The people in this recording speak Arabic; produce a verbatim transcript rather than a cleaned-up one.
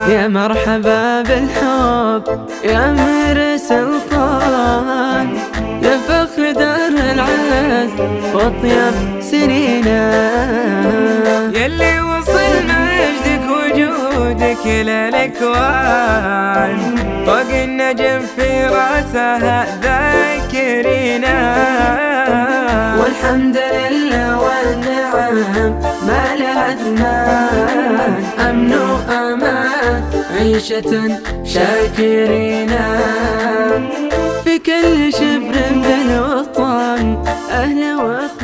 يا مرحبا بالحب يا أمير سلطان، يا فخر دار العز واطيب سنينا، يلي وصل مجدك وجودك للأكوان، فوق النجم في راسها ذاكرينا. والحمد لله والنعم ما لها أثمان، أمن وأمان عيشة شاكرينا، في كل شبر بالوطن أهل وأخوان.